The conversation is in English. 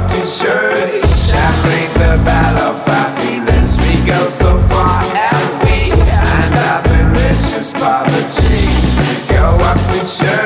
up to church and ring the bell of happiness. We go so far and we end up in richest poverty. Go up to church